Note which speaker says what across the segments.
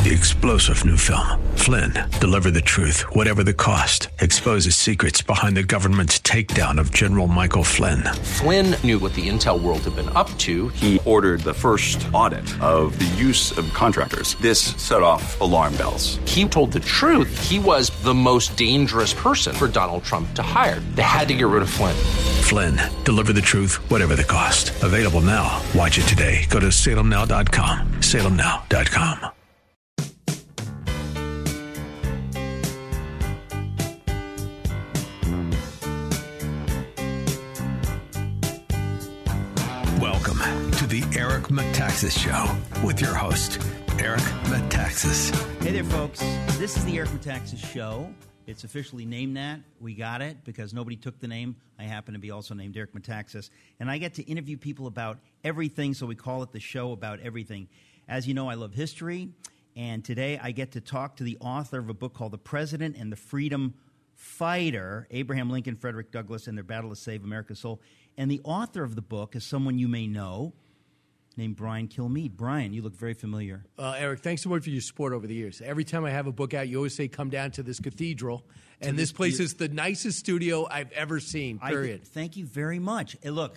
Speaker 1: The explosive new film, Flynn, deliver the truth, whatever the cost, exposes secrets behind the government's takedown of General Michael Flynn.
Speaker 2: Flynn knew what the intel world had been up to.
Speaker 3: He ordered the first audit of the use of contractors. This set off alarm bells.
Speaker 2: He told the truth. He was the most dangerous person for Donald Trump to hire. They had to get rid of Flynn.
Speaker 1: Flynn, deliver the truth, whatever the cost. Available now. Watch it today. Go to salemnow.com. salemnow.com. Welcome to the Eric Metaxas Show with your host, Eric Metaxas.
Speaker 4: Hey there, folks. This is the Eric Metaxas Show. It's officially named that. We got it because nobody took the name. I happen to be also named Eric Metaxas. And I get to interview people about everything, so we call it the show about everything. As you know, I love history. And today I get to talk to the author of a book called The President and the Freedom Fighter, Abraham Lincoln, Frederick Douglass, and Their Battle to Save America's Soul. And the author of the book is someone you may know named Brian Kilmeade. Brian, you look very familiar.
Speaker 5: Eric, thanks so much for your support over the years. Every time I have a book out, you always say, come down to this cathedral. And this place is the nicest studio I've ever seen, period.
Speaker 4: Thank you very much. Hey, look,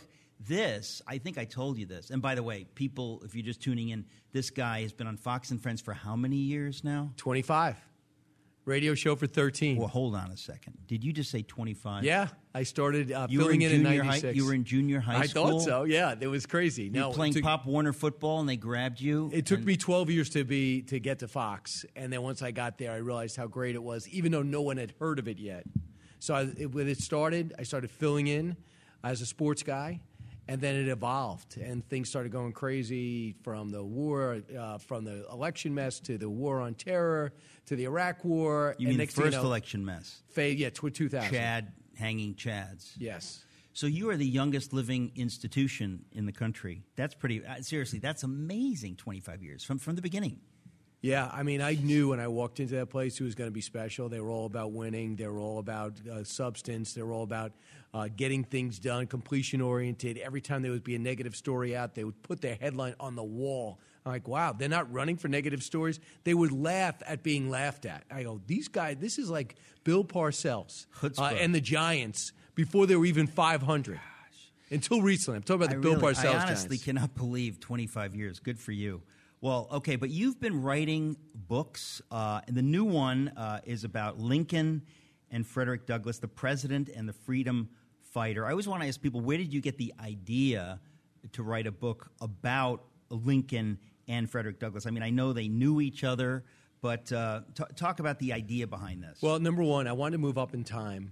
Speaker 4: I think I told you this. And by the way, people, if you're just tuning in, this guy has been on Fox and Friends for how many years now?
Speaker 5: 25. Radio show for 13.
Speaker 4: Well, hold on a second. Did you just say 25?
Speaker 5: Yeah, I started filling in 96.
Speaker 4: You were in junior high school?
Speaker 5: I thought so, yeah. It was crazy.
Speaker 4: You were playing Pop Warner football and they grabbed you?
Speaker 5: It took me 12 years to get to Fox. And then once I got there, I realized how great it was, even though no one had heard of it yet. So when it started, I started filling in as a sports guy. And then it evolved, and things started going crazy from the war, from the election mess to the war on terror to the Iraq war.
Speaker 4: You mean the first election mess?
Speaker 5: Yeah, 2000.
Speaker 4: Chad hanging Chads.
Speaker 5: Yes.
Speaker 4: So you are the youngest living institution in the country. That's pretty seriously. That's amazing. 25 years from the beginning.
Speaker 5: Yeah, I mean, I knew when I walked into that place it was going to be special. They were all about winning. They were all about substance. They were all about getting things done, completion-oriented. Every time there would be a negative story out, they would put their headline on the wall. I'm like, wow, they're not running for negative stories. They would laugh at being laughed at. I go, these guys, this is like Bill Parcells and the Giants before they were even 500. Gosh. Until recently. I'm talking about the Bill Parcells Giants.
Speaker 4: I honestly cannot believe 25 years. Good for you. Well, okay, but you've been writing books, and the new one is about Lincoln and Frederick Douglass, the President and the Freedom Fighter. I always want to ask people, where did you get the idea to write a book about Lincoln and Frederick Douglass? I mean, I know they knew each other, but talk about the idea behind this.
Speaker 5: Well, number one, I wanted to move up in time,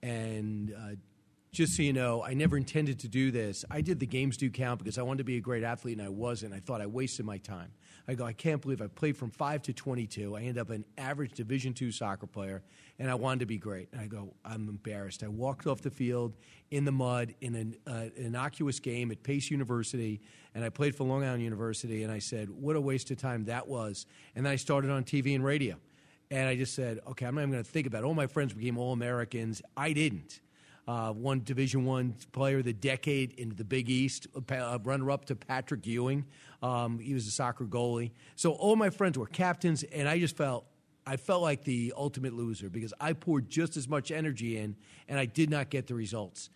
Speaker 5: and just so you know, I never intended to do this. I did the games do count because I wanted to be a great athlete, and I wasn't. I thought I wasted my time. I go, I can't believe I played from 5 to 22. I ended up an average Division II soccer player, and I wanted to be great. And I go, I'm embarrassed. I walked off the field in the mud in an innocuous game at Pace University, and I played for Long Island University, and I said, what a waste of time that was. And then I started on TV and radio. And I just said, okay, I'm not even going to think about it. All my friends became All-Americans. I didn't. One Division I player of the decade in the Big East, runner-up to Patrick Ewing. He was a soccer goalie. So all my friends were captains, and I felt like the ultimate loser because I poured just as much energy in, and I did not get the results.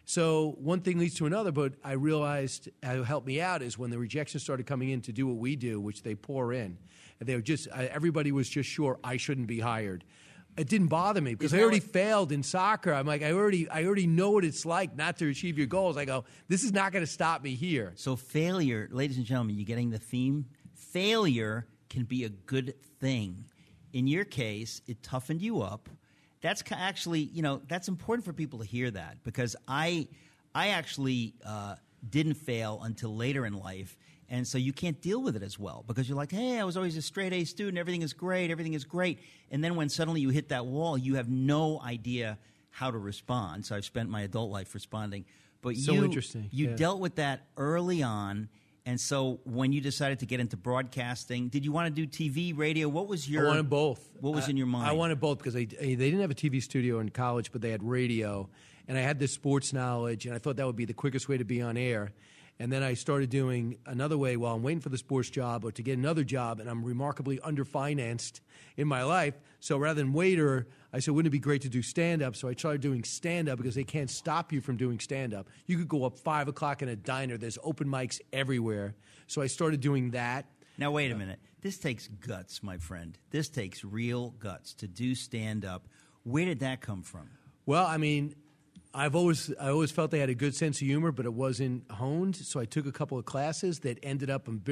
Speaker 5: So one thing leads to another, but I realized how helped me out is when the rejections started coming in to do what we do, which they pour in. And they were everybody was just sure I shouldn't be hired. It didn't bother me because I already failed in soccer. I'm like, I already know what it's like not to achieve your goals. I go, this is not going to stop me here.
Speaker 4: So failure, ladies and gentlemen, you getting the theme? Failure can be a good thing. In your case, it toughened you up. That's actually, that's important for people to hear that because I actually didn't fail until later in life. And so you can't deal with it as well because you're like, hey, I was always a straight A student. Everything is great. And then when suddenly you hit that wall, you have no idea how to respond. So I've spent my adult life responding. But
Speaker 5: interesting.
Speaker 4: You dealt with that early on. And so when you decided to get into broadcasting, did you want to do TV, radio? What was your...
Speaker 5: I wanted both.
Speaker 4: What was in your mind?
Speaker 5: I wanted both because they didn't have a TV studio in college, but they had radio. And I had this sports knowledge, and I thought that would be the quickest way to be on air. And then I started doing another way while I'm waiting for the sports job or to get another job, and I'm remarkably underfinanced in my life. So rather than waiter, I said, wouldn't it be great to do stand-up? So I started doing stand-up because they can't stop you from doing stand-up. You could go up 5 o'clock in a diner. There's open mics everywhere. So I started doing that.
Speaker 4: Now, wait a minute. This takes guts, my friend. This takes real guts to do stand-up. Where did that come from?
Speaker 5: Well, I mean, I always felt they had a good sense of humor, but it wasn't honed. So I took a couple of classes that ended up. I'm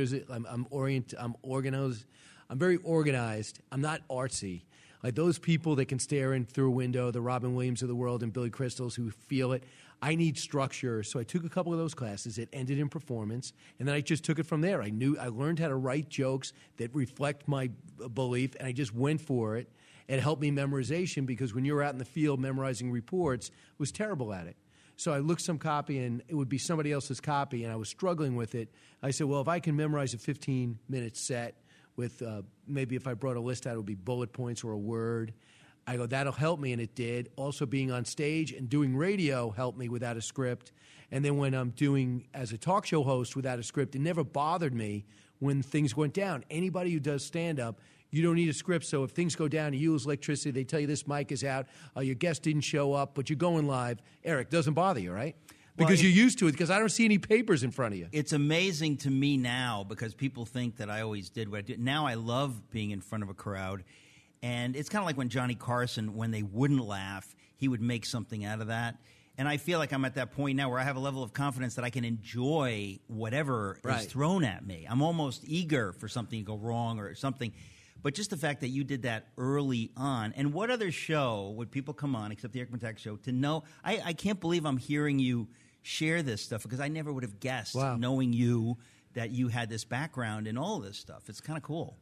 Speaker 5: organized. I'm very organized. I'm not artsy. Like those people that can stare in through a window, the Robin Williams of the world and Billy Crystals who feel it. I need structure. So I took a couple of those classes. It ended in performance, and then I just took it from there. I learned how to write jokes that reflect my belief, and I just went for it. It helped me memorization because when you were out in the field memorizing reports, I was terrible at it. So I looked some copy, and it would be somebody else's copy, and I was struggling with it. I said, well, if I can memorize a 15-minute set with maybe if I brought a list out, it would be bullet points or a word. I go, that'll help me, and it did. Also being on stage and doing radio helped me without a script. And then when I'm doing as a talk show host without a script, it never bothered me when things went down. Anybody who does stand-up, you don't need a script, so if things go down, you use electricity, they tell you this mic is out, your guest didn't show up, but you're going live. Eric, doesn't bother you, right? Because you're used to it, because I don't see any papers in front of you.
Speaker 4: It's amazing to me now because people think that I always did what I did. Now I love being in front of a crowd, and it's kind of like when Johnny Carson, when they wouldn't laugh, he would make something out of that. And I feel like I'm at that point now where I have a level of confidence that I can enjoy whatever is thrown at me. I'm almost eager for something to go wrong or something. But just the fact that you did that early on, and what other show would people come on except the Eric Metaxas Show to know? I can't believe I'm hearing you share this stuff because I never would have guessed, knowing you, that you had this background in all of this stuff. It's kind of cool.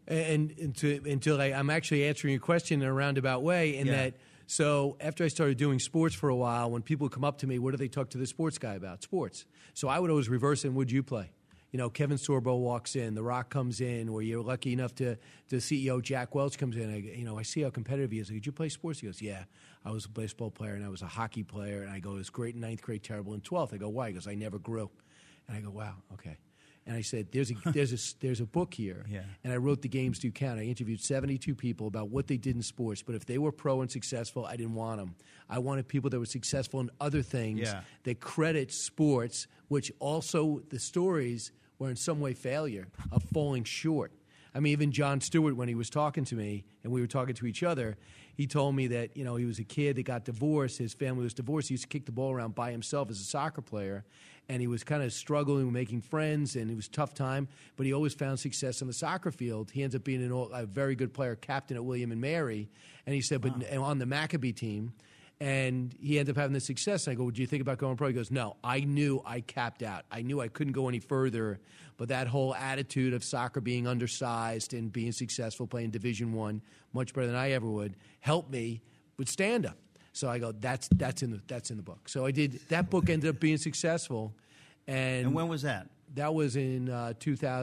Speaker 5: Until I'm actually answering your question in a roundabout way, in that. So after I started doing sports for a while, when people would come up to me, what do they talk to the sports guy about? Sports. So I would always reverse it. And would you play? You know, Kevin Sorbo walks in, The Rock comes in, or you're lucky enough to the CEO Jack Welch comes in. I see how competitive he is. Did you play sports? He goes, yeah, I was a baseball player and I was a hockey player. And I go, it was great in 9th grade, terrible in 12th. I go, why? He goes, I never grew. And I go, wow, okay. And I said, there's a book here.
Speaker 4: Yeah.
Speaker 5: And I wrote The Games Do Count. I interviewed 72 people about what they did in sports. But if they were pro and successful, I didn't want them. I wanted people that were successful in other things that credit sports, which also the stories were in some way failure of falling short. I mean, even Jon Stewart, when he was talking to me and we were talking to each other, he told me that, he was a kid that got divorced. His family was divorced. He used to kick the ball around by himself as a soccer player. And he was kind of struggling with making friends, and it was a tough time. But he always found success on the soccer field. He ends up being a very good player, captain at William and Mary. And he said, but on the Maccabee team. And he ended up having this success. And I go, well, do you think about going pro? He goes, no, I knew I capped out. I knew I couldn't go any further. But that whole attitude of soccer being undersized and being successful, playing Division I, much better than I ever would, helped me with stand-up. So I go, that's in the book. So I did. That book ended up being successful.
Speaker 4: And when was that?
Speaker 5: That was in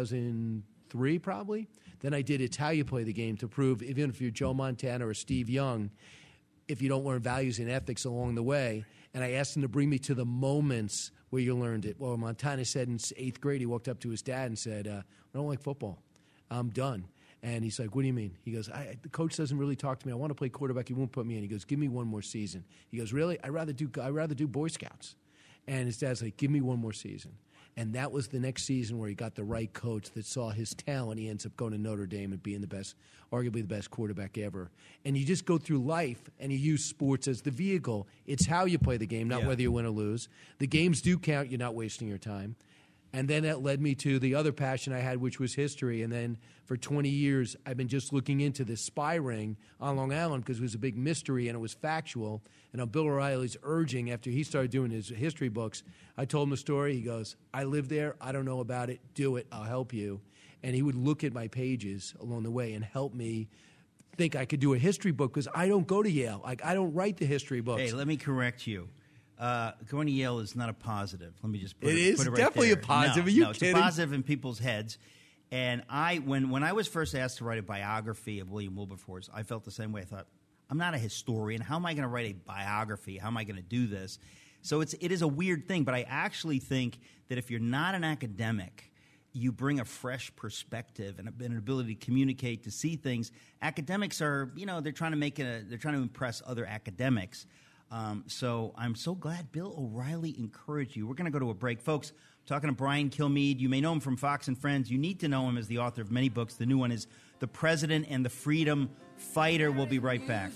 Speaker 5: 2003, probably. Then I did It's How You Play the Game to prove, even if you're Joe Montana or Steve Young, if you don't learn values and ethics along the way. And I asked him to bring me to the moments where you learned it. Well, Montana said in 8th grade, he walked up to his dad and said, I don't like football. I'm done. And he's like, what do you mean? He goes, the coach doesn't really talk to me. I want to play quarterback. He won't put me in. He goes, give me one more season. He goes, really? I'd rather do Boy Scouts. And his dad's like, give me one more season. And that was the next season where he got the right coach that saw his talent. He ends up going to Notre Dame and being arguably the best quarterback ever. And you just go through life and you use sports as the vehicle. It's how you play the game, not whether you win or lose. The games do count. You're not wasting your time. And then that led me to the other passion I had, which was history. And then for 20 years, I've been just looking into this spy ring on Long Island because it was a big mystery and it was factual. And on Bill O'Reilly's urging, after he started doing his history books, I told him the story. He goes, I live there. I don't know about it. Do it. I'll help you. And he would look at my pages along the way and help me think I could do a history book because I don't go to Yale. Like, I don't write the history books.
Speaker 4: Hey, let me correct you. Going to Yale is not a positive. Let me just put it right
Speaker 5: is definitely
Speaker 4: there.
Speaker 5: a positive.
Speaker 4: No,
Speaker 5: Are you
Speaker 4: it's
Speaker 5: kidding?
Speaker 4: a positive in people's heads. And when I was first asked to write a biography of William Wilberforce, I felt the same way. I thought, I'm not a historian. How am I going to write a biography? How am I going to do this? So it is a weird thing, but I actually think that if you're not an academic, you bring a fresh perspective and an ability to communicate, to see things. Academics are, they're trying to impress other academics. So I'm so glad Bill O'Reilly encouraged you. We're going to go to a break. Folks, I'm talking to Brian Kilmeade. You may know him from Fox and Friends. You need to know him as the author of many books. The new one is The President and the Freedom Fighter. We'll be right back.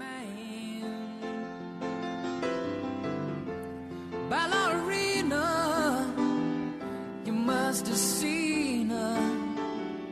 Speaker 6: Ballerina, you must have seen her.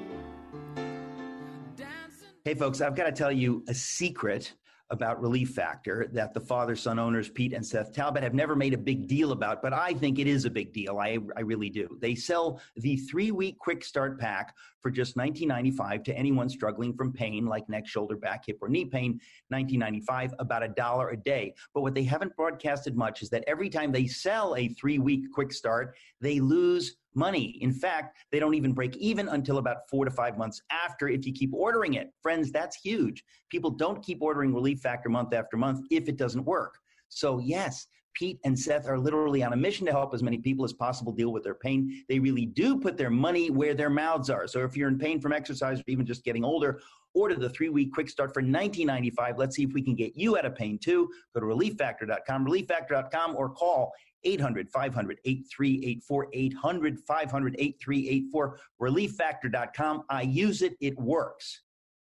Speaker 4: Hey, folks, I've got to tell you a secret about Relief Factor that the father-son owners, Pete and Seth Talbot, have never made a big deal about, but I think it is a big deal. I really do. They sell the 3-week quick start pack for just $19.95 to anyone struggling from pain like neck, shoulder, back, hip, or knee pain, $19.95, about $1 a day. But what they haven't broadcasted much is that every time they sell a 3-week quick start, they lose money. In fact, they don't even break even until about 4 to 5 months after if you keep ordering it. Friends, that's huge. People don't keep ordering Relief Factor month after month if it doesn't work. So yes, Pete and Seth are literally on a mission to help as many people as possible deal with their pain. They really do put their money where their mouths are. So if you're in pain from exercise or even just getting older, order the 3-week quick start for $19.95. Let's see if we can get you out of pain too. Go to ReliefFactor.com, ReliefFactor.com, or call 800-500-8384, 800-500-8384, ReliefFactor.com. I use it. It works.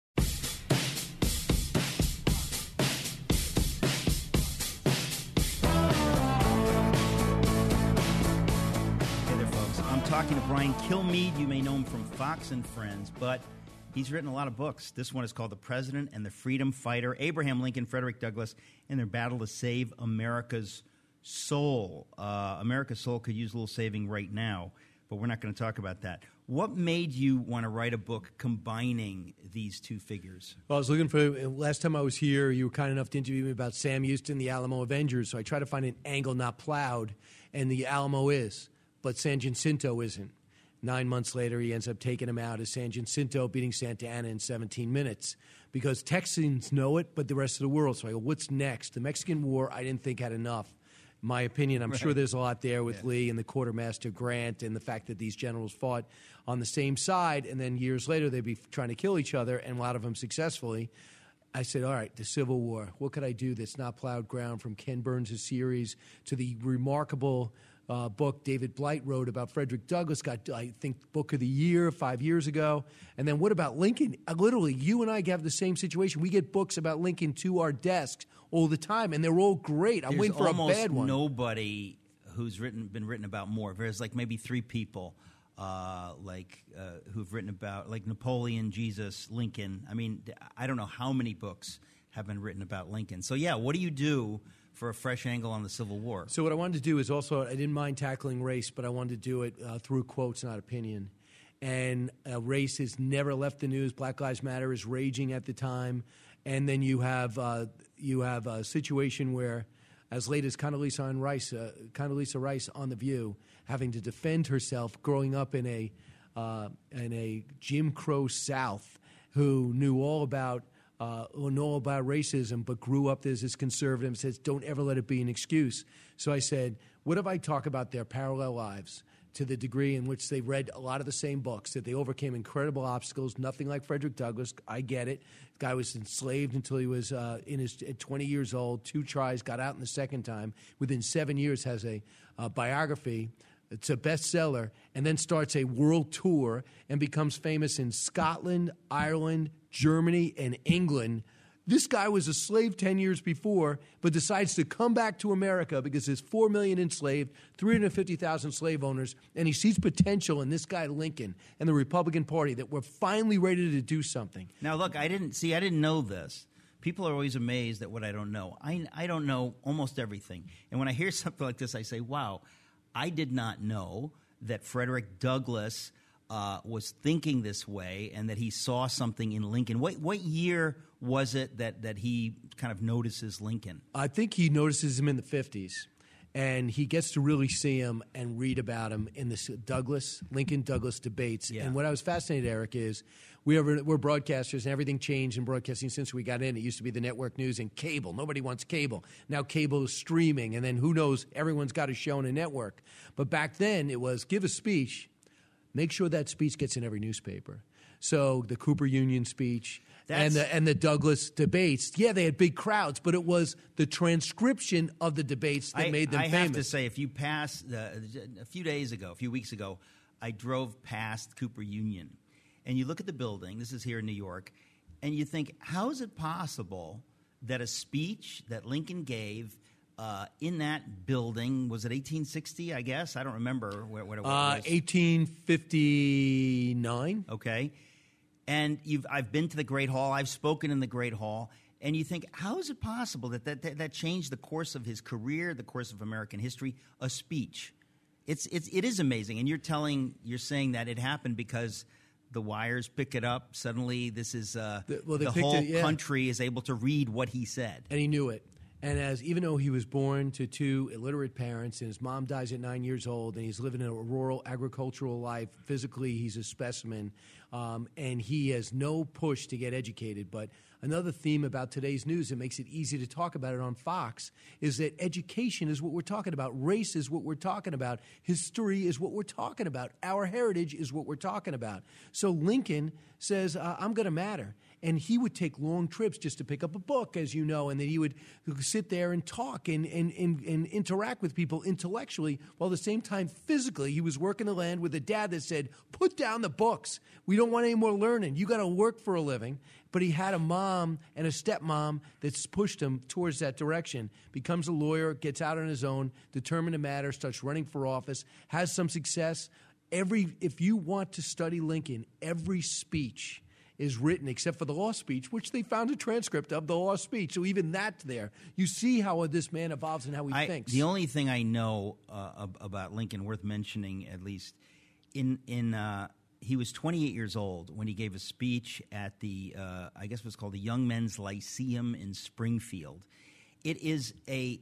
Speaker 4: Talking to Brian Kilmeade. You may know him from Fox and Friends, but he's written a lot of books. This one is called The President and the Freedom Fighter, Abraham Lincoln, Frederick Douglass, and their battle to save America's soul. America's soul could use a little saving right now, but we're not going to talk about that. What made you want to write a book combining these two figures?
Speaker 5: Well, I was looking for, last time I was here, you were kind enough to interview me about Sam Houston, the Alamo Avengers, so I tried to find an angle not plowed, and the Alamo is. But San Jacinto isn't. 9 months later, he ends up taking him out as San Jacinto, beating Santa Anna in 17 minutes. Because Texans know it, but the rest of the world. So I go, what's next? The Mexican War, I didn't think had enough. My opinion, I'm sure there's a lot there with Lee and the quartermaster Grant and the fact that these generals fought on the same side, and then years later they'd be trying to kill each other, and a lot of them successfully. I said, all right, the Civil War. What could I do that's not plowed ground, from Ken Burns' series to the remarkable book David Blight wrote about Frederick Douglass, got, I think, Book of the Year 5 years ago. And then what about Lincoln? Literally, you and I have the same situation. We get books about Lincoln to our desks all the time, and they're all great. I'm waiting for a bad one.
Speaker 4: There's nobody who's been written about more. There's like maybe 3 people who've written about, like Napoleon, Jesus, Lincoln. I mean, I don't know how many books have been written about Lincoln. So, yeah, what do you do for a fresh angle on the Civil War?
Speaker 5: So what I wanted to do is also, I didn't mind tackling race, but I wanted to do it through quotes, not opinion. And race has never left the news. Black Lives Matter is raging at the time. And then you have a situation where, as late as Condoleezza Rice on The View, having to defend herself, growing up in a Jim Crow South, who knew all about racism, but grew up as this conservative, and says, don't ever let it be an excuse. So I said, what if I talk about their parallel lives to the degree in which they read a lot of the same books, that they overcame incredible obstacles, nothing like Frederick Douglass. I get it. The guy was enslaved until he was at 20 years old, 2 tries, got out in the second time. Within 7 years has a biography. It's a bestseller, and then starts a world tour and becomes famous in Scotland, Ireland, Germany, and England. This guy was a slave 10 years before, but decides to come back to America because there's 4 million enslaved, 350,000 slave owners, and he sees potential in this guy Lincoln and the Republican Party that we're finally ready to do something.
Speaker 4: Now, look, I didn't know this. People are always amazed at what I don't know. I don't know almost everything. And when I hear something like this, I say, wow, I did not know that Frederick Douglass was thinking this way and that he saw something in Lincoln. What year was it that he kind of notices Lincoln?
Speaker 5: I think he notices him in the 50s. And he gets to really see him and read about him in the Lincoln-Douglas debates.
Speaker 4: Yeah.
Speaker 5: And what I was fascinated, Eric, is we're broadcasters, and everything changed in broadcasting since we got in. It used to be the network news and cable. Nobody wants cable. Now cable is streaming, and then who knows, everyone's got a show on a network. But back then it was give a speech, make sure that speech gets in every newspaper. So the Cooper Union speech and the Douglas debates, they had big crowds, but it was the transcription of the debates that made them famous.
Speaker 4: I have to say, if you pass a few weeks ago, I drove past Cooper Union, and you look at the building. This is here in New York, and you think, how is it possible that a speech that Lincoln gave in that building, was it 1860? I guess I don't remember what it was.
Speaker 5: 1859.
Speaker 4: Okay. And I've been to the Great Hall. I've spoken in the Great Hall. And you think, how is it possible that changed the course of his career, the course of American history? A speech. It is amazing. And you're saying that it happened because the wires pick it up. Suddenly, this is the whole country is able to read what he said.
Speaker 5: And he knew it. And even though he was born to two illiterate parents and his mom dies at 9 years old and he's living in a rural agricultural life, physically he's a specimen, and he has no push to get educated. But another theme about today's news that makes it easy to talk about it on Fox is that education is what we're talking about. Race is what we're talking about. History is what we're talking about. Our heritage is what we're talking about. So Lincoln says, I'm going to matter. And he would take long trips just to pick up a book, as you know, and then he would sit there and talk and interact with people intellectually, while at the same time physically he was working the land with a dad that said, put down the books. We don't want any more learning. You got to work for a living. But he had a mom and a stepmom that's pushed him towards that direction. Becomes a lawyer, gets out on his own, determined to matter, starts running for office, has some success. If you want to study Lincoln, every speech is written, except for the law speech, which they found a transcript of the law speech. So even that's there. You see how this man evolves and how he thinks.
Speaker 4: The only thing I know about Lincoln, worth mentioning at least, he was 28 years old when he gave a speech at the, I guess it was called the Young Men's Lyceum in Springfield. It is a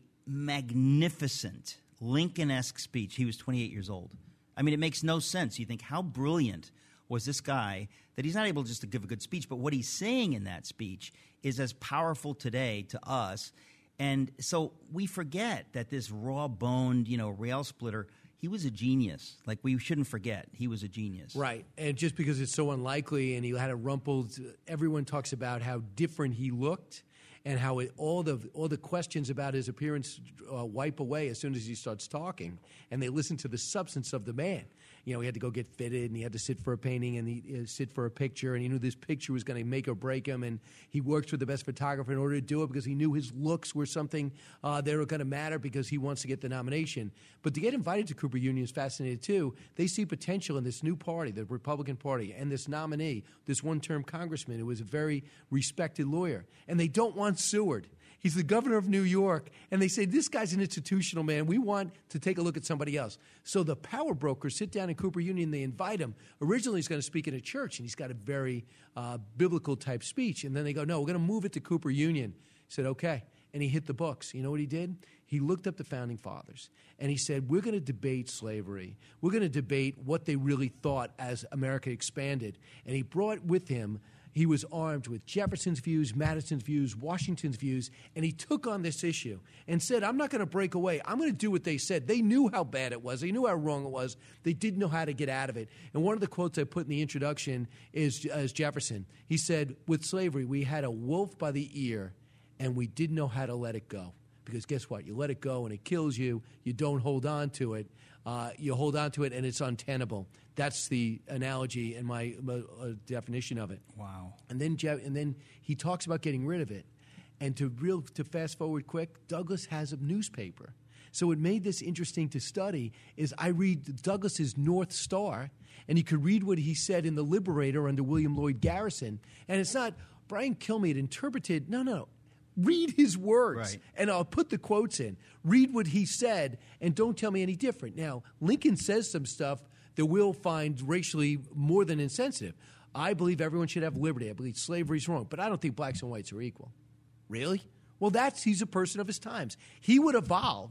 Speaker 4: magnificent Lincoln-esque speech. He was 28 years old. I mean, it makes no sense. You think, how brilliant was this guy that he's not able just to give a good speech, but what he's saying in that speech is as powerful today to us. And so we forget that this raw-boned, rail splitter, he was a genius. Like, we shouldn't forget he was a genius.
Speaker 5: Right. And just because it's so unlikely and he had a rumpled, everyone talks about how different he looked and how all the questions about his appearance wipe away as soon as he starts talking, and they listen to the substance of the man. He had to go get fitted, and he had to sit for a painting, and he sit for a picture, and he knew this picture was going to make or break him, and he worked with the best photographer in order to do it because he knew his looks were something they were going to matter because he wants to get the nomination. But to get invited to Cooper Union is fascinating, too. They see potential in this new party, the Republican Party, and this nominee, this one-term congressman who was a very respected lawyer. And they don't want Seward. He's the governor of New York, and they say, this guy's an institutional man. We want to take a look at somebody else. So the power brokers sit down in Cooper Union, they invite him. Originally, he's going to speak at a church, and he's got a very biblical-type speech. And then they go, no, we're going to move it to Cooper Union. He said, okay. And he hit the books. You know what he did? He looked up the Founding Fathers, and he said, we're going to debate slavery. We're going to debate what they really thought as America expanded. And he brought with him, he was armed with Jefferson's views, Madison's views, Washington's views, and he took on this issue and said, I'm not going to break away. I'm going to do what they said. They knew how bad it was. They knew how wrong it was. They didn't know how to get out of it. And one of the quotes I put in the introduction is Jefferson. He said, with slavery, we had a wolf by the ear, and we didn't know how to let it go. Because guess what? You let it go, and it kills you. You don't hold on to it. You hold on to it, and it's untenable. That's the analogy and my definition of it.
Speaker 4: Wow.
Speaker 5: And then he talks about getting rid of it. And to fast forward quick, Douglas has a newspaper. So what made this interesting to study is I read Douglas's North Star, and you could read what he said in The Liberator under William Lloyd Garrison. And it's not Brian Kilmeade interpreted. No. Read his words,
Speaker 4: right.
Speaker 5: And I'll put the quotes in. Read what he said, and don't tell me any different. Now, Lincoln says some stuff that we'll find racially more than insensitive. I believe everyone should have liberty. I believe slavery's wrong, but I don't think blacks and whites are equal. Really? Well, he's a person of his times. He would evolve,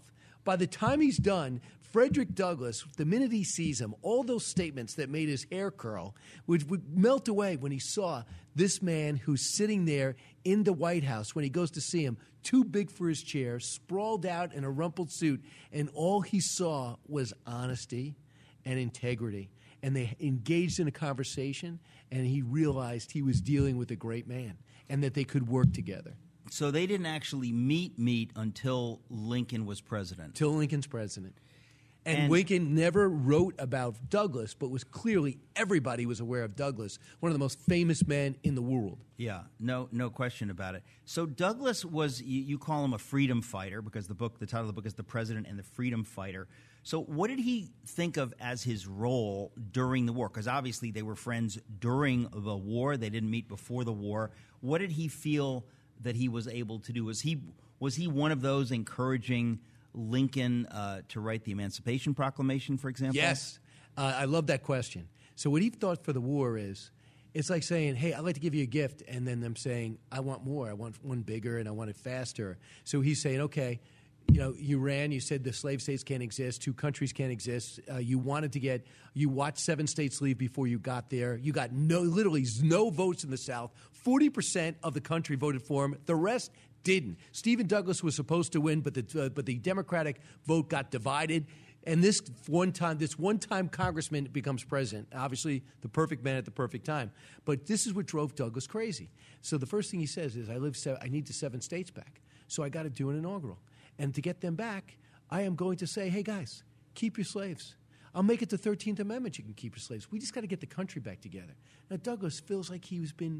Speaker 5: By the time he's done, Frederick Douglass, the minute he sees him, all those statements that made his hair curl would melt away when he saw this man who's sitting there in the White House when he goes to see him, too big for his chair, sprawled out in a rumpled suit, and all he saw was honesty and integrity. And they engaged in a conversation, and he realized he was dealing with a great man and that they could work together.
Speaker 4: So they didn't actually meet until Lincoln was president.
Speaker 5: Till Lincoln's president. And Lincoln never wrote about Douglass, but was clearly everybody was aware of Douglass, one of the most famous men in the world.
Speaker 4: Yeah, no question about it. So Douglass was, you call him a freedom fighter because the title of the book is The President and the Freedom Fighter. So what did he think of as his role during the war? Because obviously they were friends during the war. They didn't meet before the war. What did he feel that he was able to do? Was he one of those encouraging Lincoln to write the Emancipation Proclamation, for example?
Speaker 5: Yes. I love that question. So what he thought for the war is, it's like saying, hey, I'd like to give you a gift, and then them saying, I want more. I want one bigger, and I want it faster. So he's saying, okay, you ran, you said the slave states can't exist, 2 countries can't exist. You watched 7 states leave before you got there. You got literally no votes in the South. 40% of the country voted for him. The rest didn't. Stephen Douglas was supposed to win, but the Democratic vote got divided. And this one-time congressman becomes president. Obviously, the perfect man at the perfect time. But this is what drove Douglas crazy. So the first thing he says is, I need the 7 states back. So I got to do an inaugural. And to get them back, I am going to say, hey, guys, keep your slaves. I'll make it the 13th Amendment. You can keep your slaves. We just got to get the country back together. Now, Douglas feels like he's been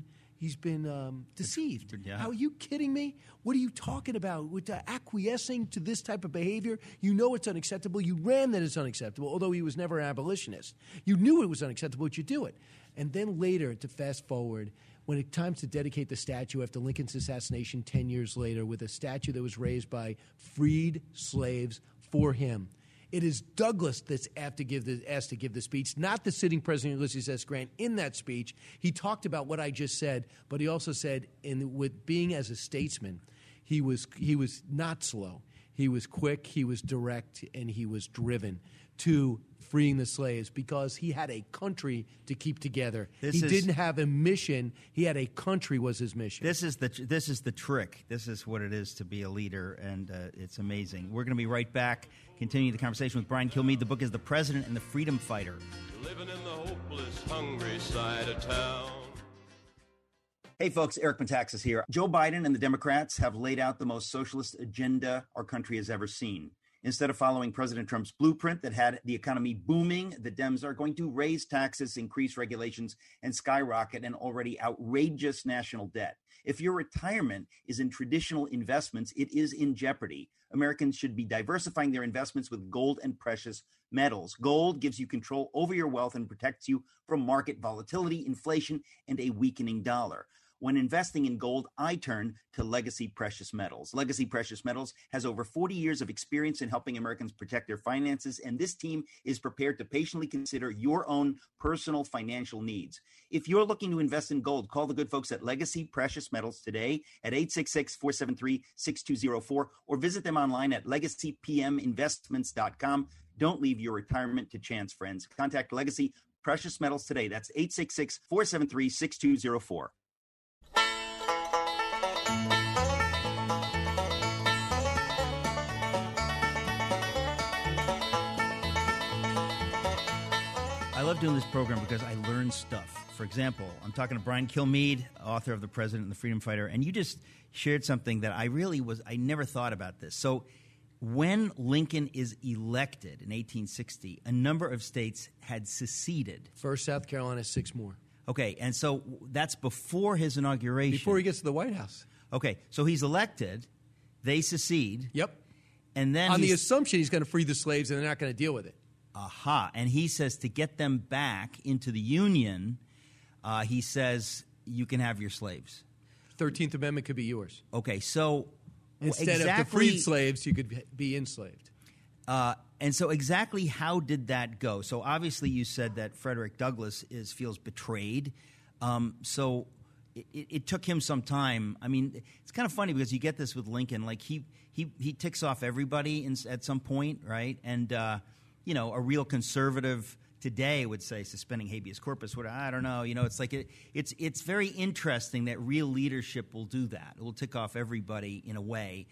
Speaker 5: deceived.
Speaker 4: Yeah.
Speaker 5: How are you kidding me? What are you talking about? With acquiescing to this type of behavior? You know it's unacceptable. You ran that it's unacceptable, although he was never an abolitionist. You knew it was unacceptable, but you do it. And then later, to fast forward, when it's time to dedicate the statue after Lincoln's assassination 10 years later with a statue that was raised by freed slaves for him, it is Douglas that's asked to give the speech, not the sitting president Ulysses S. Grant. In that speech, he talked about what I just said, but he also said, with being as a statesman, he was not slow. He was quick, he was direct, and he was driven to freeing the slaves because he had a country to keep together. He didn't have a mission. He had a country was his mission.
Speaker 4: This is the trick. This is what it is to be a leader, and it's amazing. We're going to be right back, continuing the conversation with Brian Kilmeade. The book is The President and the Freedom Fighter.
Speaker 7: Living in the hopeless, hungry side of town.
Speaker 8: Hey folks, Eric Metaxas here. Joe Biden and the Democrats have laid out the most socialist agenda our country has ever seen. Instead of following President Trump's blueprint that had the economy booming, the Dems are going to raise taxes, increase regulations, and skyrocket an already outrageous national debt. If your retirement is in traditional investments, it is in jeopardy. Americans should be diversifying their investments with gold and precious metals. Gold gives you control over your wealth and protects you from market volatility, inflation, and a weakening dollar. When investing in gold, I turn to Legacy Precious Metals. Legacy Precious Metals has over 40 years of experience in helping Americans protect their finances, and this team is prepared to patiently consider your own personal financial needs. If you're looking to invest in gold, call the good folks at Legacy Precious Metals today at 866-473-6204 or visit them online at legacypminvestments.com. Don't leave your retirement to chance, friends. Contact Legacy Precious Metals today. That's 866-473-6204.
Speaker 4: I love doing this program because I learn stuff. For example, I'm talking to Brian Kilmeade, author of The President and the Freedom Fighter, and you just shared something that I never thought about this. So when Lincoln is elected in 1860, a number of states had seceded.
Speaker 5: First South Carolina, 6 more.
Speaker 4: Okay, and so that's before his inauguration.
Speaker 5: Before he gets to the White House.
Speaker 4: Okay, so he's elected, they secede.
Speaker 5: Yep.
Speaker 4: And then
Speaker 5: on the assumption he's going to free the slaves and they're not going to deal with it.
Speaker 4: Aha. And he says to get them back into the Union, he says you can have your slaves.
Speaker 5: 13th Amendment could be yours.
Speaker 4: Okay, so
Speaker 5: instead of the freed slaves, you could be enslaved.
Speaker 4: And so exactly how did that go? So obviously you said that Frederick Douglass feels betrayed. So it took him some time. I mean, it's kind of funny because you get this with Lincoln. Like he ticks off everybody at some point, right? And you know, a real conservative today would say suspending habeas corpus. I don't know. You know, it's like it's very interesting that real leadership will do that. It will tick off everybody in a way.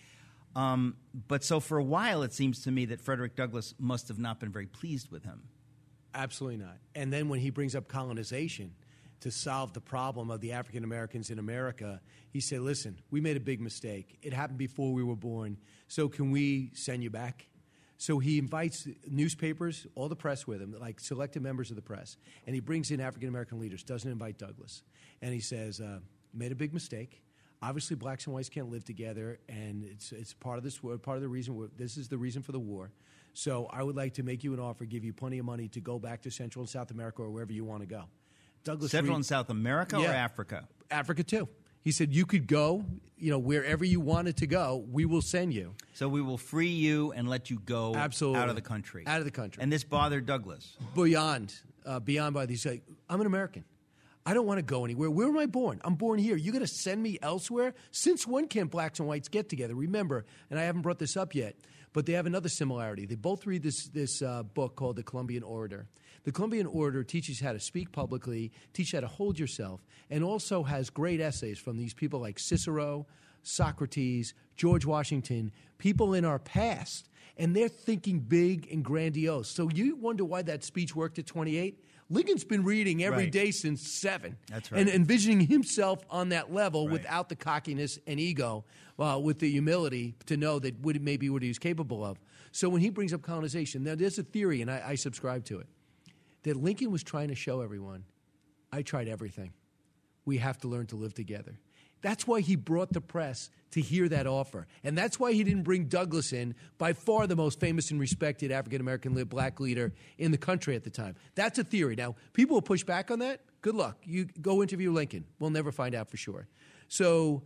Speaker 4: But so for a while, it seems to me that Frederick Douglass must have not been very pleased with him.
Speaker 5: Absolutely not. And then when he brings up colonization to solve the problem of the African Americans in America, he said, listen, we made a big mistake. It happened before we were born. So can we send you back? So he invites newspapers, all the press with him, like selected members of the press, and he brings in African American leaders, doesn't invite Douglass. And he says, made a big mistake. Obviously, blacks and whites can't live together, and it's part of this war, part of the reason. This is the reason for the war. So I would like to make you an offer, give you plenty of money to go back to Central and South America or wherever you want to go. Douglass
Speaker 4: Central and South America or Africa?
Speaker 5: Africa, too. He said, you could go, you know, wherever you wanted to go, we will send you.
Speaker 4: So we will free you and let you go
Speaker 5: Absolutely.
Speaker 4: out of the country.
Speaker 5: Out of the country.
Speaker 4: And this bothered Douglass?
Speaker 5: Beyond by these. Like, I'm an American. I don't want to go anywhere. Where am I born? I'm born here. You're going to send me elsewhere? Since when can blacks and whites get together? Remember, and I haven't brought this up yet, but they have another similarity. They both read this book called The Columbian Orator. The Columbian Orator teaches how to speak publicly, teach how to hold yourself, and also has great essays from these people like Cicero, Socrates, George Washington, people in our past. And they're thinking big and grandiose. So you wonder why that speech worked at 28? Lincoln's been reading every day since 7.
Speaker 4: That's right.
Speaker 5: And envisioning himself on that level without the cockiness and ego, with the humility to know that maybe what he was capable of. So when he brings up colonization, now there's a theory, and I subscribe to it, that Lincoln was trying to show everyone, I tried everything. We have to learn to live together. That's why he brought the press to hear that offer. And that's why he didn't bring Douglass in, by far the most famous and respected African-American black leader in the country at the time. That's a theory. Now, people will push back on that. Good luck. You go interview Lincoln. We'll never find out for sure. So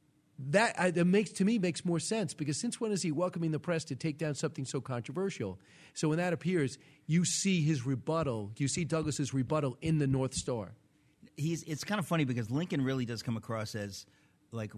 Speaker 5: that makes more sense, because since when is he welcoming the press to take down something so controversial? So when that appears, you see his rebuttal. You see Douglass's rebuttal in the North Star.
Speaker 4: It's kind of funny because Lincoln really does come across as like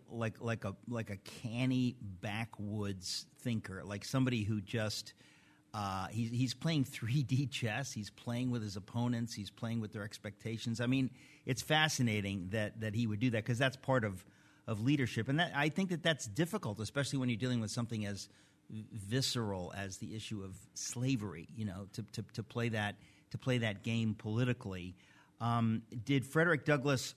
Speaker 4: a canny backwoods thinker, like somebody who just he's playing 3D chess. He's playing with his opponents. He's playing with their expectations. I mean, it's fascinating that he would do that, because that's part of leadership, and I think that's difficult, especially when you're dealing with something as visceral as the issue of slavery. You know, to play that game politically. Did Frederick Douglass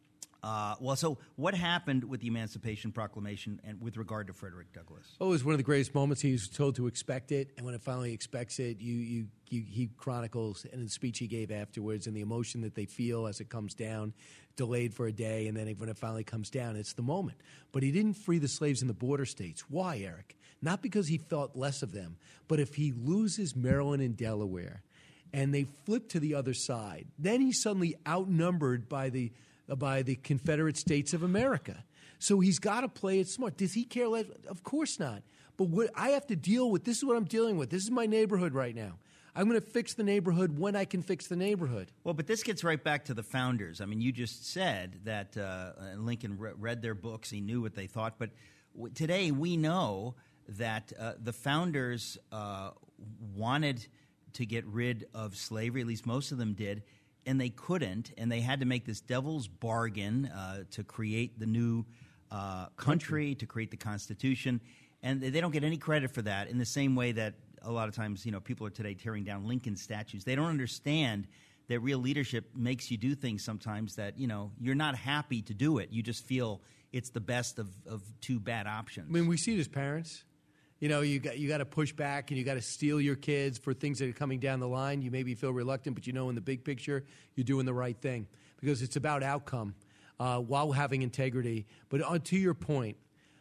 Speaker 4: so what happened with the Emancipation Proclamation and with regard to Frederick Douglass?
Speaker 5: Oh, it was one of the greatest moments. He was told to expect it, and when it finally expects it, he chronicles in the speech he gave afterwards and the emotion that they feel as it comes down, delayed for a day, and then when it finally comes down, it's the moment. But he didn't free the slaves in the border states. Why, Eric? Not because he felt less of them, but if he loses Maryland and Delaware and they flip to the other side, then he's suddenly outnumbered by the Confederate States of America. So he's got to play it smart. Does he care less? Of course not. But what I have to deal with, this is what I'm dealing with. This is my neighborhood right now. I'm going to fix the neighborhood when I can fix the neighborhood.
Speaker 4: Well, but this gets right back to the founders. I mean, you just said that Lincoln read their books. He knew what they thought. But today we know that the founders wanted to get rid of slavery, at least most of them did, and they couldn't, and they had to make this devil's bargain to create the new country, to create the Constitution, and they don't get any credit for that, in the same way that a lot of times, you know, people are today tearing down Lincoln statues. They don't understand that real leadership makes you do things sometimes that, you know, you're not happy to do it. You just feel it's the best of two bad options.
Speaker 5: I mean, we see it as parents. You know, you got to push back, and you got to steel your kids for things that are coming down the line. You maybe feel reluctant, but you know in the big picture you're doing the right thing, because it's about outcome while having integrity. But to your point,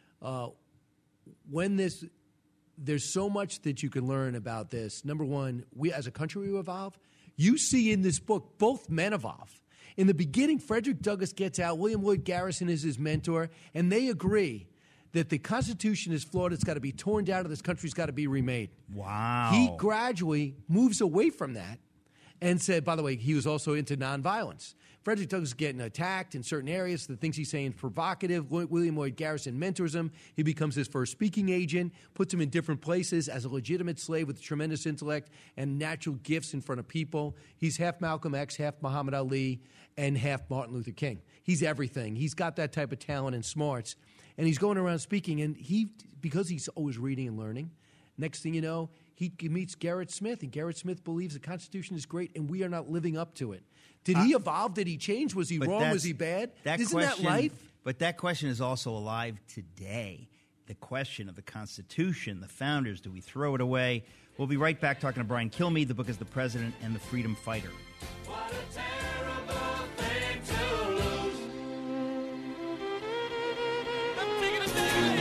Speaker 5: there's so much that you can learn about this. Number one, we as a country we evolve. You see in this book both men evolve. In the beginning, Frederick Douglass gets out. William Lloyd Garrison is his mentor, and they agree that the Constitution is flawed. It's got to be torn down, and this country's got to be remade.
Speaker 4: Wow.
Speaker 5: He gradually moves away from that and said, by the way, he was also into nonviolence. Frederick Douglass is getting attacked in certain areas. The things he's saying is provocative. William Lloyd Garrison mentors him. He becomes his first speaking agent, puts him in different places as a legitimate slave with tremendous intellect and natural gifts in front of people. He's half Malcolm X, half Muhammad Ali, and half Martin Luther King. He's everything. He's got that type of talent and smarts. And he's going around speaking, and because he's always reading and learning, next thing you know, he meets Garrett Smith, and Garrett Smith believes the Constitution is great, and we are not living up to it. Did he evolve? Did he change? Was he wrong? Was he bad? Isn't that life?
Speaker 4: But that question is also alive today. The question of the Constitution, the founders, do we throw it away? We'll be right back talking to Brian Kilmeade. The book is The President and the Freedom Fighter.
Speaker 6: What a terrible thing to lose. I'm taking a day.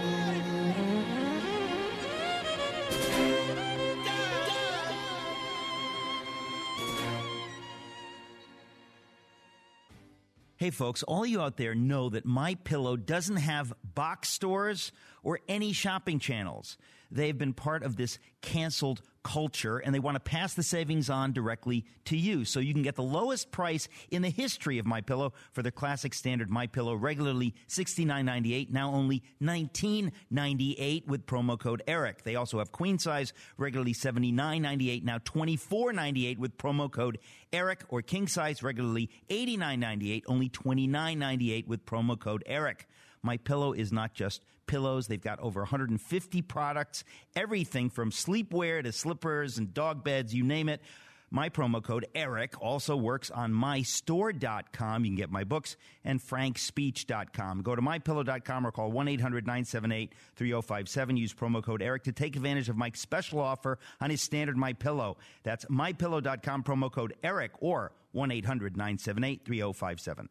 Speaker 4: Hey, folks, all you out there know that MyPillow doesn't have box stores or any shopping channels. They've been part of this canceled culture, and they want to pass the savings on directly to you so you can get the lowest price in the history of MyPillow for their classic standard MyPillow, regularly $69.98, now only $19.98 with promo code ERIC. They also have queen size, regularly $79.98, now $24.98 with promo code ERIC, or king size, regularly $89.98, only $29.98 with promo code ERIC. MyPillow is not just pillows. They've got over 150 products, everything from sleepwear to slippers and dog beds, you name it. My promo code ERIC also works on mystore.com. You can get my books, and frankspeech.com. Go to mypillow.com or call 1-800-978-3057. Use promo code ERIC to take advantage of Mike's special offer on his standard MyPillow. That's mypillow.com, promo code ERIC, or 1-800-978-3057.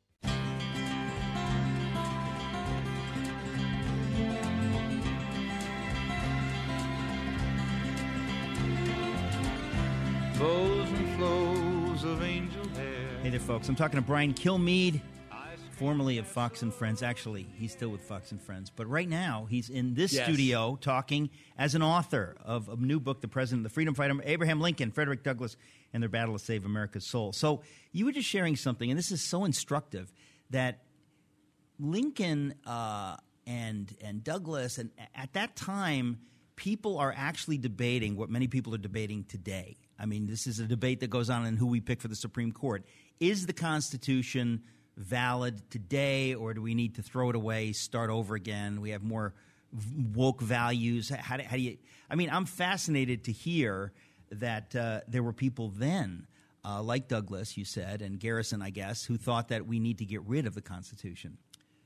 Speaker 6: Flows and flows of angel hair.
Speaker 4: Hey there, folks. I'm talking to Brian Kilmeade, formerly of Fox and Friends. Actually, he's still with Fox and Friends. But right now, he's in this studio talking as an author of a new book, The President and the Freedom Fighter, Abraham Lincoln, Frederick Douglass, and their battle to save America's soul. So you were just sharing something, and this is so instructive, that Lincoln and Douglass, and at that time, people are actually debating what many people are debating today. I mean, this is a debate that goes on in who we pick for the Supreme Court. Is the Constitution valid today, or do we need to throw it away, start over again? We have more woke values. How do you? I mean, I'm fascinated to hear that there were people then, like Douglass, you said, and Garrison, I guess, who thought that we need to get rid of the Constitution.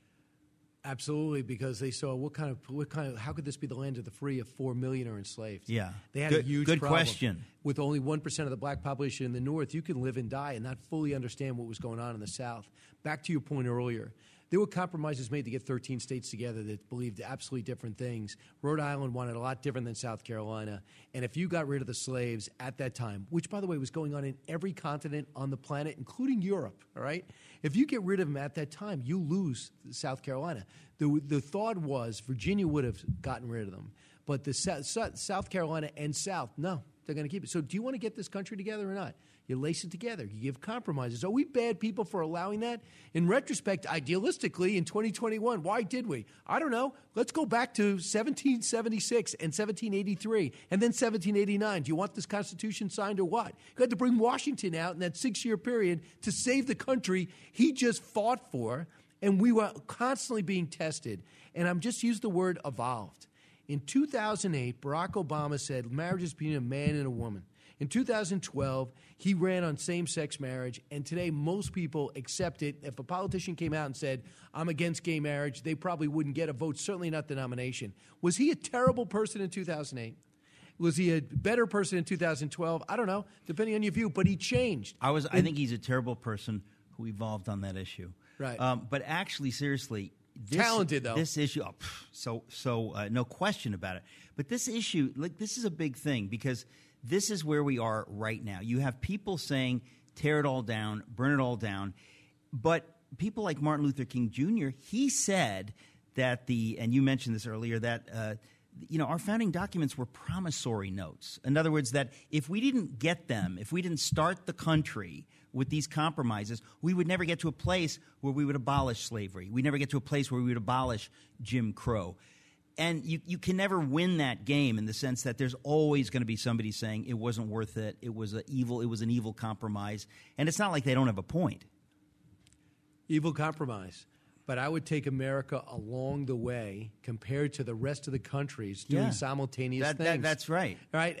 Speaker 5: Absolutely, because they saw what kind of how could this be the land of the free if 4 million are enslaved?
Speaker 4: Yeah,
Speaker 5: they had a huge
Speaker 4: good
Speaker 5: problem.
Speaker 4: Question.
Speaker 5: With only 1% of the black population in the North, you can live and die and not fully understand what was going on in the South. Back to your point earlier, there were compromises made to get 13 states together that believed absolutely different things. Rhode Island wanted a lot different than South Carolina, and if you got rid of the slaves at that time, which, by the way, was going on in every continent on the planet, including Europe, all right? If you get rid of them at that time, you lose South Carolina. The thought was Virginia would have gotten rid of them, but the South Carolina and South, no, they're going to keep it. So do you want to get this country together or not? You lace it together. You give compromises. Are we bad people for allowing that? In retrospect, idealistically, in 2021, why did we? I don't know. Let's go back to 1776 and 1783 and then 1789. Do you want this Constitution signed or what? You had to bring Washington out in that 6-year period to save the country he just fought for, and we were constantly being tested. And I'm just used the word evolved. In 2008, Barack Obama said marriage is between a man and a woman. In 2012, he ran on same-sex marriage, and today most people accept it. If a politician came out and said, I'm against gay marriage, they probably wouldn't get a vote, certainly not the nomination. Was he a terrible person in 2008? Was he a better person in 2012? I don't know, depending on your view, but he changed.
Speaker 4: I think he's a terrible person who evolved on that issue.
Speaker 5: Right.
Speaker 4: But actually, seriously,
Speaker 5: talented though.
Speaker 4: This issue, no question about it. But this issue, this is a big thing because this is where we are right now. You have people saying, tear it all down, burn it all down. But people like Martin Luther King Jr., he said that and you mentioned this earlier, that our founding documents were promissory notes. In other words, that if we didn't get them, if we didn't start the country with these compromises, we would never get to a place where we would abolish slavery. We'd never get to a place where we would abolish Jim Crow. And you can never win that game in the sense that there's always going to be somebody saying it wasn't worth it, it was an evil compromise. And it's not like they don't have a point.
Speaker 5: Evil compromise. But I would take America along the way compared to the rest of the countries doing simultaneous things.
Speaker 4: That's right.
Speaker 5: Right?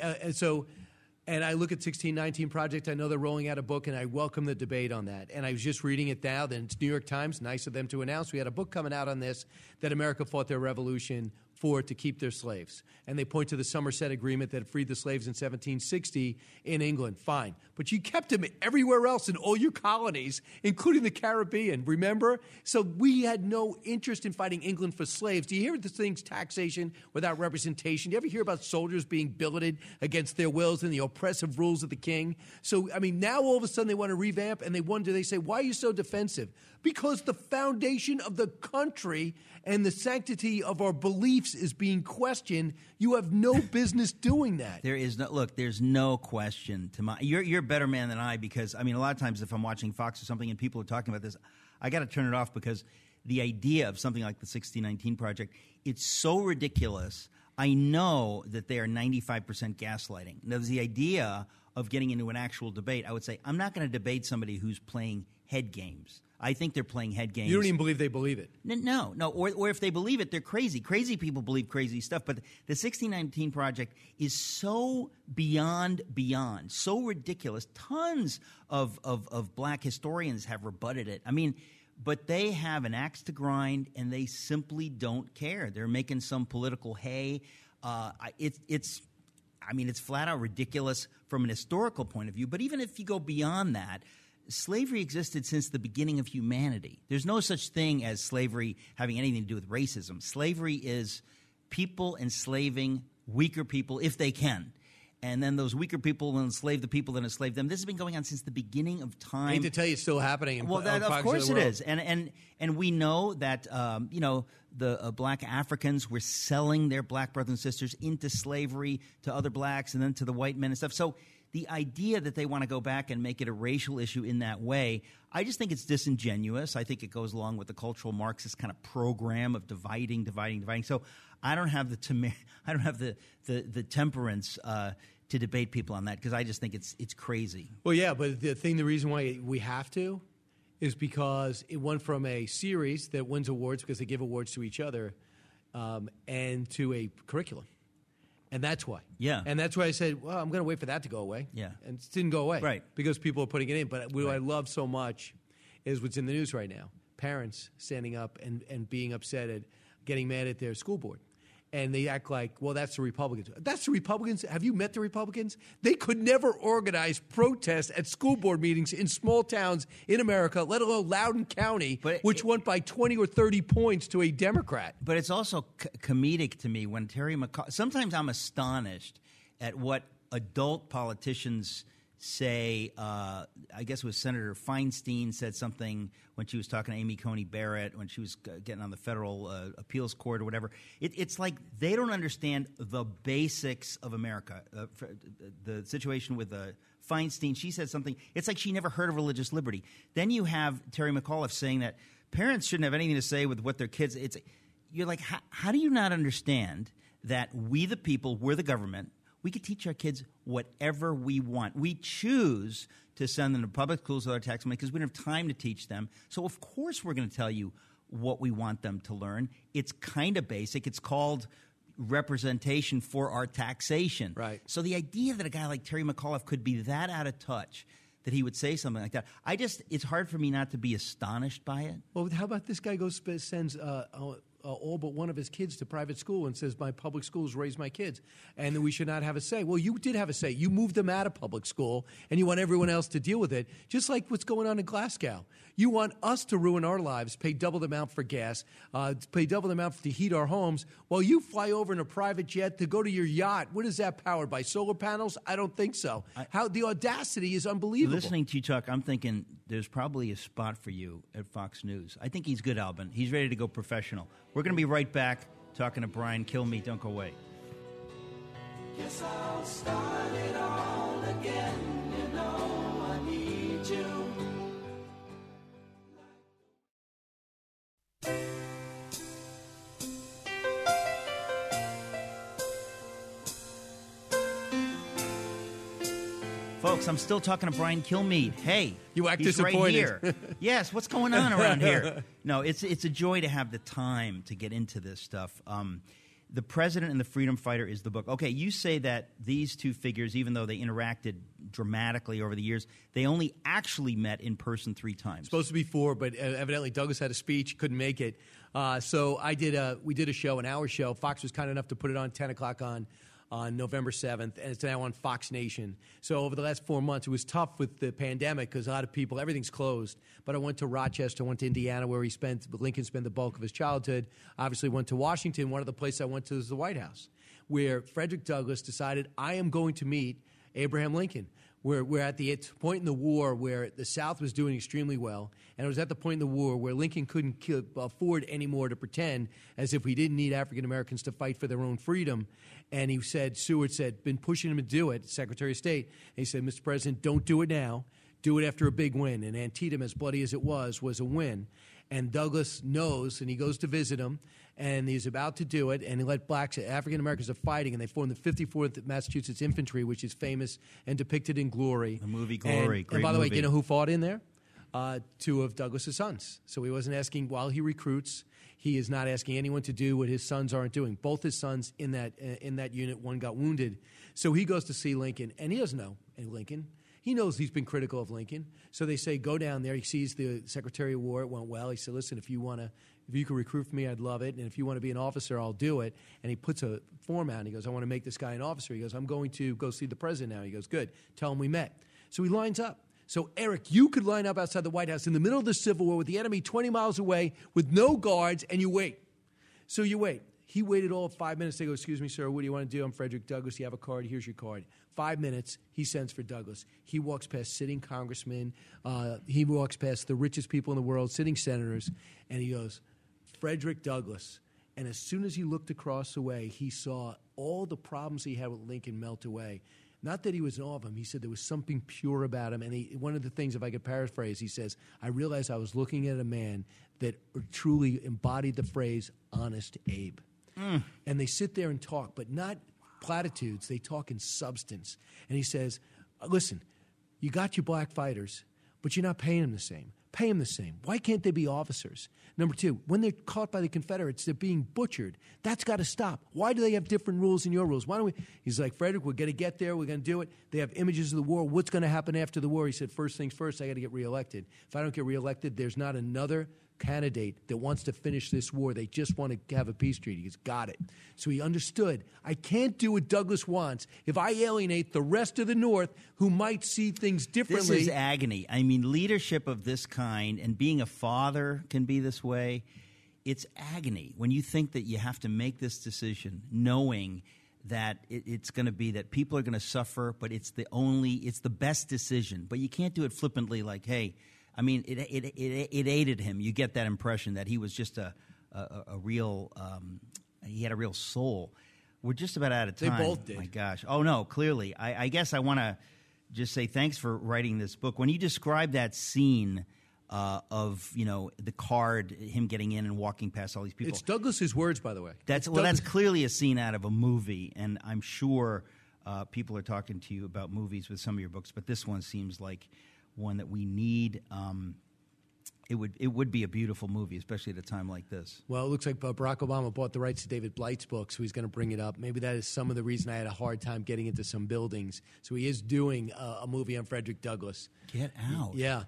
Speaker 5: And I look at 1619 Project. I know they're rolling out a book, and I welcome the debate on that. And I was just reading it now. Then it's New York Times. Nice of them to announce. We had a book coming out on this, that America fought their revolution for to keep their slaves. And they point to the Somerset Agreement that freed the slaves in 1760 in England. Fine. But you kept them everywhere else in all your colonies, including the Caribbean. Remember? So we had no interest in fighting England for slaves. Do you hear the things taxation without representation? Do you ever hear about soldiers being billeted against their wills and the oppressive rules of the king? So, I mean, now all of a sudden they want to revamp, and they say, why are you so defensive? Because the foundation of the country and the sanctity of our beliefs is being questioned. You have no business doing that.
Speaker 4: There's no question. You're a better man than I, because, I mean, a lot of times if I'm watching Fox or something and people are talking about this, I got to turn it off, because the idea of something like the 1619 Project, it's so ridiculous. I know that they are 95% gaslighting. Now, the idea of getting into an actual debate, I would say, I'm not going to debate somebody who's playing head games. I think they're playing head games.
Speaker 5: You don't even believe they believe it.
Speaker 4: No. Or if they believe it, they're crazy. Crazy people believe crazy stuff. But the 1619 Project is so beyond, so ridiculous. Tons of black historians have rebutted it. I mean, but they have an axe to grind, and they simply don't care. They're making some political hay. It's flat out ridiculous from an historical point of view. But even if you go beyond that, slavery existed since the beginning of humanity. There's no such thing as slavery having anything to do with racism. Slavery is people enslaving weaker people if they can. And then those weaker people will enslave the people that enslave them. This has been going on since the beginning of time.
Speaker 5: I hate to tell you, it's still happening.
Speaker 4: Of course it is. And we know that the black Africans were selling their black brothers and sisters into slavery to other blacks and then to the white men and stuff. So the idea that they want to go back and make it a racial issue in that way, I just think it's disingenuous. I think it goes along with the cultural Marxist kind of program of dividing. So I don't have the temperance to debate people on that, because I just think it's crazy.
Speaker 5: Well, yeah, but the reason why we have to is because it went from a series that wins awards because they give awards to each other, and to a curriculum. And that's why.
Speaker 4: Yeah.
Speaker 5: And that's why I said, well, I'm going to wait for that to go away.
Speaker 4: Yeah.
Speaker 5: And it didn't go away.
Speaker 4: Right.
Speaker 5: Because people are putting it in. But what I love so much is what's in the news right now. Parents standing up and being upset at getting mad at their school board. And they act like, well, that's the Republicans. That's the Republicans? Have you met the Republicans? They could never organize protests at school board meetings in small towns in America, let alone Loudoun County, which went by 20 or 30 points to a Democrat.
Speaker 4: But it's also comedic to me when Terry McAuliffe – sometimes I'm astonished at what adult politicians say. I guess it was Senator Feinstein said something when she was talking to Amy Coney Barrett when she was getting on the federal appeals court or whatever. It's like they don't understand the basics of America. The situation with Feinstein, she said something. It's like she never heard of religious liberty. Then you have Terry McAuliffe saying that parents shouldn't have anything to say with what their kids. You're like, how do you not understand that we the people, we're the government? We could teach our kids whatever we want. We choose to send them to public schools with our tax money because we don't have time to teach them. So, of course, we're going to tell you what we want them to learn. It's kind of basic. It's called representation for our taxation.
Speaker 5: Right.
Speaker 4: So the idea that a guy like Terry McAuliffe could be that out of touch that he would say something like that, it's hard for me not to be astonished by it.
Speaker 5: Well, how about this guy sends all but one of his kids to private school and says, my public schools raise my kids, and we should not have a say. Well, you did have a say. You moved them out of public school, and you want everyone else to deal with it, just like what's going on in Glasgow. You want us to ruin our lives, pay double the amount for gas, pay double the amount to heat our homes, while you fly over in a private jet to go to your yacht. What is that powered by? Solar panels? I don't think so. The audacity is unbelievable.
Speaker 4: Listening to you talk, I'm thinking there's probably a spot for you at Fox News. I think he's good, Albin. He's ready to go professional. We're going to be right back talking to Brian Kilmeade. Don't go away.
Speaker 6: Guess I'll start it all again. You know I need you.
Speaker 4: Folks, I'm still talking to Brian Kilmeade. Hey,
Speaker 5: You act
Speaker 4: he's
Speaker 5: disappointed.
Speaker 4: Right here. Yes, what's going on around here? No, it's a joy to have the time to get into this stuff. The President and the Freedom Fighter is the book. Okay, you say that these two figures, even though they interacted dramatically over the years, they only actually met in person 3 times.
Speaker 5: Supposed to be 4, but evidently Douglas had a speech, couldn't make it. So we did a show, an hour show. Fox was kind enough to put it on 10 o'clock on November 7th, and it's now on Fox Nation. So over the last 4 months, it was tough with the pandemic because a lot of people, everything's closed. But I went to Rochester, went to Indiana, where Lincoln spent the bulk of his childhood. Obviously went to Washington. One of the places I went to is the White House, where Frederick Douglass decided, I am going to meet Abraham Lincoln. We're at the point in the war where the South was doing extremely well, and it was at the point in the war where Lincoln couldn't afford anymore to pretend as if we didn't need African Americans to fight for their own freedom. And he said, Seward said, been pushing him to do it, Secretary of State. And he said, Mr. President, don't do it now. Do it after a big win. And Antietam, as bloody as it was a win. And Douglas knows, and he goes to visit him, and he's about to do it, and he let African Americans are fighting, and they formed the 54th Massachusetts Infantry, which is famous and depicted in Glory.
Speaker 4: The movie Glory,
Speaker 5: and by the way, you know who fought in there? 2 of Douglas's sons. So he wasn't asking while he recruits. He is not asking anyone to do what his sons aren't doing. Both his sons in that unit, one got wounded. So he goes to see Lincoln, and he doesn't know Lincoln. He knows he's been critical of Lincoln. So they say, go down there. He sees the Secretary of War. It went well. He said, listen, if you can recruit for me, I'd love it. And if you want to be an officer, I'll do it. And he puts a form out, and he goes, I want to make this guy an officer. He goes, I'm going to go see the president now. He goes, good. Tell him we met. So he lines up. So, Eric, you could line up outside the White House in the middle of the Civil War with the enemy 20 miles away with no guards, and you wait. So you wait. He waited all 5 minutes. They go, excuse me, sir, what do you want to do? I'm Frederick Douglass. You have a card. Here's your card. 5 minutes, he sends for Douglass. He walks past sitting congressmen. He walks past the richest people in the world, sitting senators, and he goes, Frederick Douglass. And as soon as he looked across the way, he saw all the problems he had with Lincoln melt away. Not that he was in awe of him. He said there was something pure about him. And one of the things, if I could paraphrase, he says, I realized I was looking at a man that truly embodied the phrase, Honest Abe. And they sit there and talk, but not platitudes. They talk in substance. And he says, listen, you got your black fighters, but you're not paying them the same. Pay them the same. Why can't they be officers? Number 2, when they're caught by the Confederates, they're being butchered. That's got to stop. Why do they have different rules than your rules? Why don't we? He's like, Frederick, we're going to get there. We're going to do it. They have images of the war. What's going to happen after the war? He said, first things first, I got to get reelected. If I don't get reelected, there's not another candidate that wants to finish this war. They just want to have a peace treaty. He's got it. So he understood, I can't do what Douglas wants if I alienate the rest of the North who might see things differently.
Speaker 4: This is agony. I mean, leadership of this kind, and being a father can be this way. It's agony when you think that you have to make this decision knowing that it's going to be that people are going to suffer, but it's the best decision. But you can't do it flippantly like, hey, I mean, it aided him. You get that impression that he was just a real he had a real soul. We're just about out of time.
Speaker 5: They both did.
Speaker 4: My gosh. Oh, no, clearly. I guess I want to just say thanks for writing this book. When you describe that scene of, the card, him getting in and walking past all these people.
Speaker 5: It's Douglas's words, by the way.
Speaker 4: That's clearly a scene out of a movie, and I'm sure people are talking to you about movies with some of your books, but this one seems like one that we need. It would be a beautiful movie, especially at a time like this.
Speaker 5: Well, it looks like Barack Obama bought the rights to David Blight's book, so he's going to bring it up. Maybe that is some of the reason I had a hard time getting into some buildings. So he is doing a movie on Frederick Douglass.
Speaker 4: Get out.
Speaker 5: Yeah.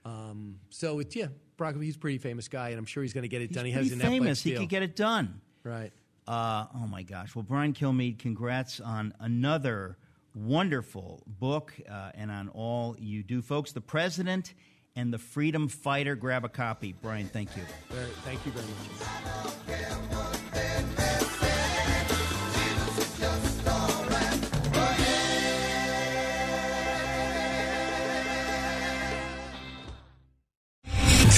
Speaker 5: Barack, he's a pretty famous guy, and I'm sure he's going to get it done.
Speaker 4: He's
Speaker 5: he has a Netflix
Speaker 4: famous.
Speaker 5: deal.
Speaker 4: He could get it done.
Speaker 5: Right.
Speaker 4: Oh, my gosh. Well, Brian Kilmeade, congrats on another wonderful book and on all you do. Folks, The President and the Freedom Fighter. Grab a copy. Brian, thank you.
Speaker 5: Thank you very much.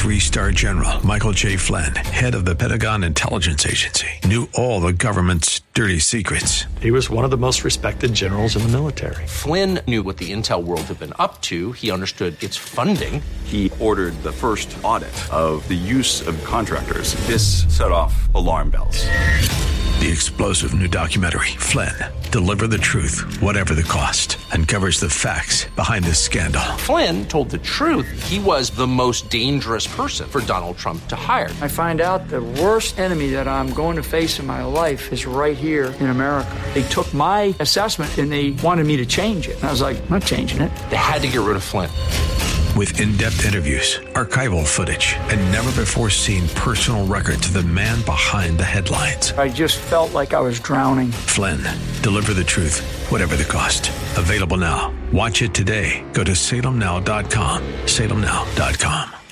Speaker 1: 3-star general Michael J. Flynn, head of the Pentagon Intelligence Agency, knew all the government's dirty secrets.
Speaker 9: He was one of the most respected generals in the military.
Speaker 2: Flynn knew what the intel world had been up to. He understood its funding.
Speaker 3: He ordered the first audit of the use of contractors. This set off alarm bells.
Speaker 1: The explosive new documentary, Flynn, Deliver the Truth, Whatever the Cost, uncovers the facts behind this scandal.
Speaker 2: Flynn told the truth. He was the most dangerous person for Donald Trump to hire.
Speaker 10: I find out the worst enemy that I'm going to face in my life is right here in America. They took my assessment and they wanted me to change it. And I was like, I'm not changing it.
Speaker 2: They had to get rid of Flynn.
Speaker 1: With in-depth interviews, archival footage, and never-before-seen personal records of the man behind the headlines.
Speaker 10: I just felt like I was drowning.
Speaker 1: Flynn, Deliver the Truth, Whatever the Cost. Available now. Watch it today. Go to salemnow.com. salemnow.com.